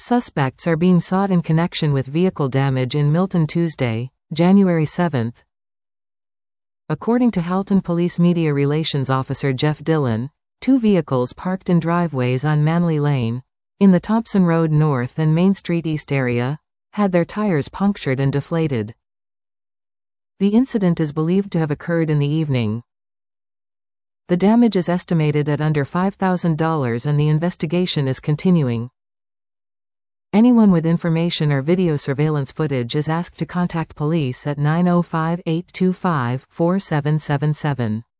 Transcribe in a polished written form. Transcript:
Suspects are being sought in connection with vehicle damage in Milton Tuesday, January 7. According to Halton Police Media Relations Officer Jeff Dillon, 2 vehicles parked in driveways on Manley Lane, in the Thompson Road North and Main Street East area, had their tires punctured and deflated. The incident is believed to have occurred in the evening. The damage is estimated at under $5,000 and the investigation is continuing. Anyone with information or video surveillance footage is asked to contact police at 905-825-4777.